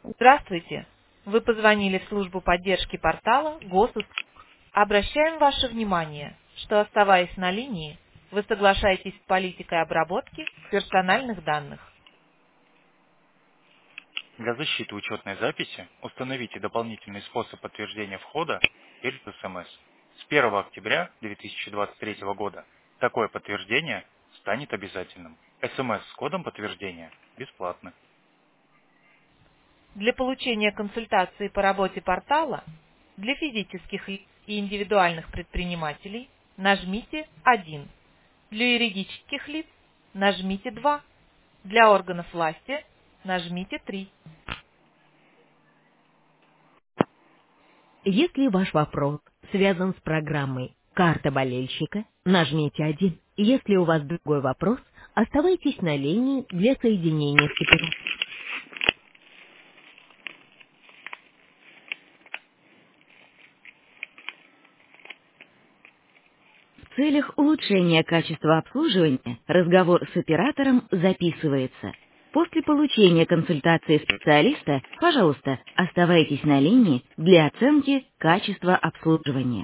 Здравствуйте! Вы позвонили в службу поддержки портала Госуслуг. Обращаем ваше внимание, что, оставаясь на линии, вы соглашаетесь с политикой обработки персональных данных. Для защиты учетной записи установите дополнительный способ подтверждения входа через СМС. С 1 октября 2023 года такое подтверждение станет обязательным. СМС с кодом подтверждения бесплатны. Для получения консультации по работе портала для физических лиц и индивидуальных предпринимателей нажмите 1. Для юридических лиц нажмите 2. Для органов власти нажмите 3. Если ваш вопрос связан с программой «Карта болельщика», нажмите 1. Если у вас другой вопрос, оставайтесь на линии для соединения с оператором. В целях улучшения качества обслуживания разговор с оператором записывается. После получения консультации специалиста, пожалуйста, оставайтесь на линии для оценки качества обслуживания.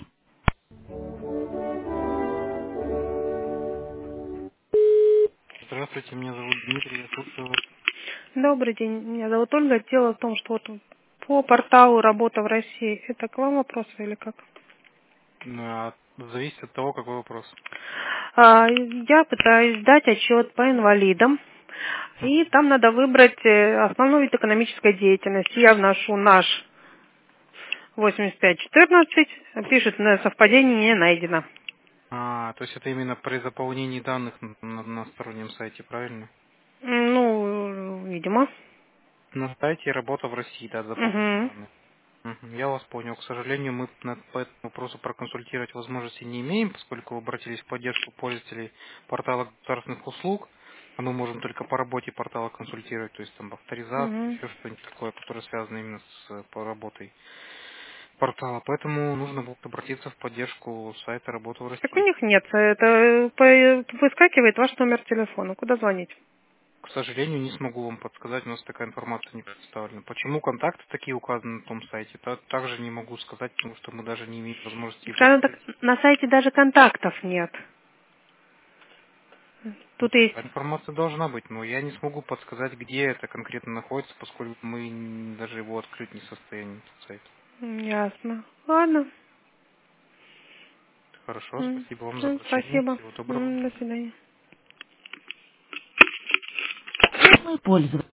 Здравствуйте, меня зовут Дмитрий, я слушаю вас. Добрый день, меня зовут Ольга. Дело в том, что вот по порталу «Работа в России» это к вам вопрос или как? Зависит от того, какой вопрос. Я пытаюсь сдать отчет по инвалидам, и там надо выбрать основной вид экономической деятельности. Я вношу наш 8514, пишет совпадение не найдено. То есть это именно при заполнении данных на стороннем сайте, правильно? Ну, видимо. На сайте «Работа в России», да, заполнение Угу. данных. Я вас понял. К сожалению, мы по этому вопросу проконсультировать возможности не имеем, поскольку вы обратились в поддержку пользователей портала государственных услуг, а мы можем только по работе портала консультировать, то есть там авторизацию, Угу. еще что-нибудь такое, которое связано именно с по работой портала. Поэтому нужно будет обратиться в поддержку сайта «Работа в Так у России». них нет. Это выскакивает ваш номер телефона. Куда звонить? К сожалению, не смогу вам подсказать, у нас такая информация не представлена. Почему контакты такие указаны на том сайте, также не могу сказать, потому что мы даже не имеем возможности их Скажем так, открыть. на сайте даже контактов нет. Тут есть... Такая информация должна быть, но я не смогу подсказать, где это конкретно находится, поскольку мы даже его открыть не в состоянии, этот сайт. Ясно. Ладно. Хорошо, спасибо вам за обращение. Спасибо. Всего доброго. До свидания. Мы пользовались.